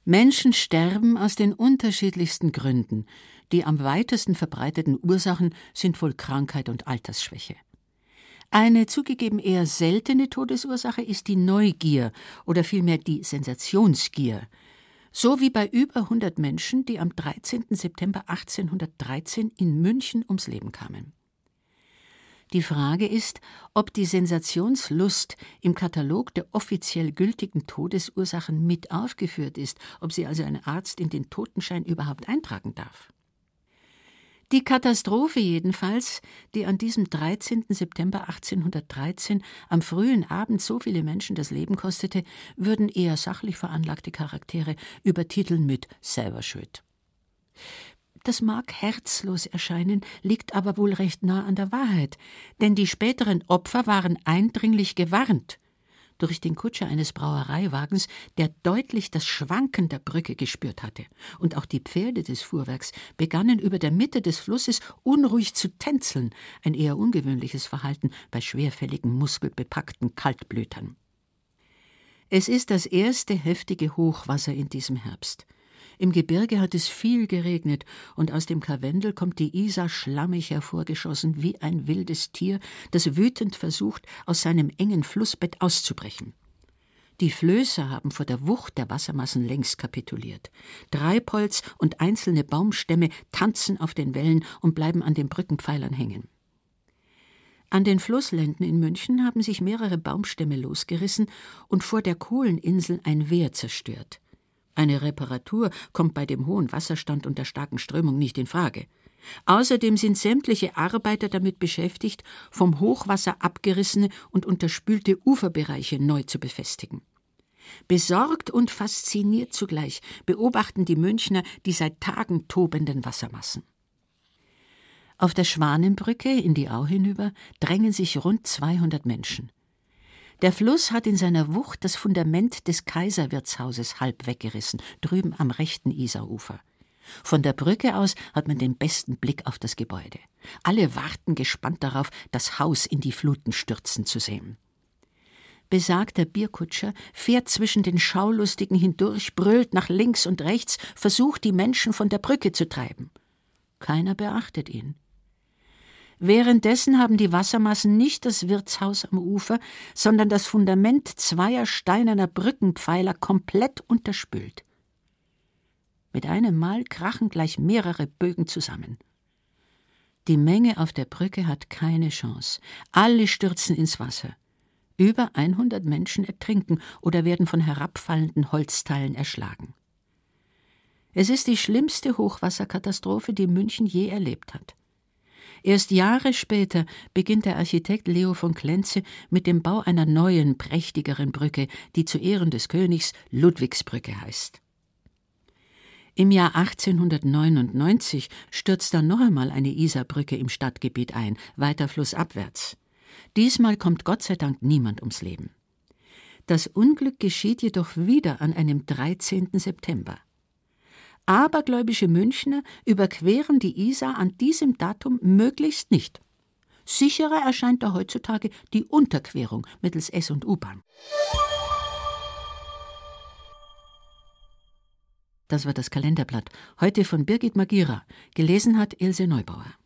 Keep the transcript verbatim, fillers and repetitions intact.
Menschen sterben aus den unterschiedlichsten Gründen. Die am weitesten verbreiteten Ursachen sind wohl Krankheit und Altersschwäche. Eine zugegeben eher seltene Todesursache ist die Neugier oder vielmehr die Sensationsgier. So wie bei über hundert Menschen, die am dreizehnten September achtzehnhundertdreizehn in München ums Leben kamen. Die Frage ist, ob die Sensationslust im Katalog der offiziell gültigen Todesursachen mit aufgeführt ist, ob sie also ein Arzt in den Totenschein überhaupt eintragen darf. Die Katastrophe jedenfalls, die an diesem dreizehnten September achtzehnhundertdreizehn am frühen Abend so viele Menschen das Leben kostete, würden eher sachlich veranlagte Charaktere übertiteln mit »selber schuld«. Das mag herzlos erscheinen, liegt aber wohl recht nah an der Wahrheit, denn die späteren Opfer waren eindringlich gewarnt durch den Kutscher eines Brauereiwagens, der deutlich das Schwanken der Brücke gespürt hatte. Und auch die Pferde des Fuhrwerks begannen über der Mitte des Flusses unruhig zu tänzeln, ein eher ungewöhnliches Verhalten bei schwerfälligen, muskelbepackten Kaltblütern. Es ist das erste heftige Hochwasser in diesem Herbst. Im Gebirge hat es viel geregnet, und aus dem Karwendel kommt die Isar schlammig hervorgeschossen wie ein wildes Tier, das wütend versucht, aus seinem engen Flussbett auszubrechen. Die Flößer haben vor der Wucht der Wassermassen längst kapituliert. Treibholz und einzelne Baumstämme tanzen auf den Wellen und bleiben an den Brückenpfeilern hängen. An den Flusslenden in München haben sich mehrere Baumstämme losgerissen und vor der Kohleninsel ein Wehr zerstört. Eine Reparatur kommt bei dem hohen Wasserstand und der starken Strömung nicht in Frage. Außerdem sind sämtliche Arbeiter damit beschäftigt, vom Hochwasser abgerissene und unterspülte Uferbereiche neu zu befestigen. Besorgt und fasziniert zugleich beobachten die Münchner die seit Tagen tobenden Wassermassen. Auf der Schwanenbrücke in die Au hinüber drängen sich rund zweihundert Menschen. Der Fluss hat in seiner Wucht das Fundament des Kaiserwirtshauses halb weggerissen, drüben am rechten Isarufer. Von der Brücke aus hat man den besten Blick auf das Gebäude. Alle warten gespannt darauf, das Haus in die Fluten stürzen zu sehen. Besagter Bierkutscher fährt zwischen den Schaulustigen hindurch, brüllt nach links und rechts, versucht, die Menschen von der Brücke zu treiben. Keiner beachtet ihn. Währenddessen haben die Wassermassen nicht das Wirtshaus am Ufer, sondern das Fundament zweier steinerner Brückenpfeiler komplett unterspült. Mit einem Mal krachen gleich mehrere Bögen zusammen. Die Menge auf der Brücke hat keine Chance. Alle stürzen ins Wasser. Über hundert Menschen ertrinken oder werden von herabfallenden Holzteilen erschlagen. Es ist die schlimmste Hochwasserkatastrophe, die München je erlebt hat. Erst Jahre später beginnt der Architekt Leo von Klenze mit dem Bau einer neuen, prächtigeren Brücke, die zu Ehren des Königs Ludwigsbrücke heißt. Im Jahr achtzehnhundertneunundneunzig stürzt dann noch einmal eine Isarbrücke im Stadtgebiet ein, weiter flussabwärts. Diesmal kommt Gott sei Dank niemand ums Leben. Das Unglück geschieht jedoch wieder an einem dreizehnten September. Abergläubische Münchner überqueren die Isar an diesem Datum möglichst nicht. Sicherer erscheint da heutzutage die Unterquerung mittels S- und U-Bahn. Das war das Kalenderblatt, heute von Birgit Magira. Gelesen hat Ilse Neubauer.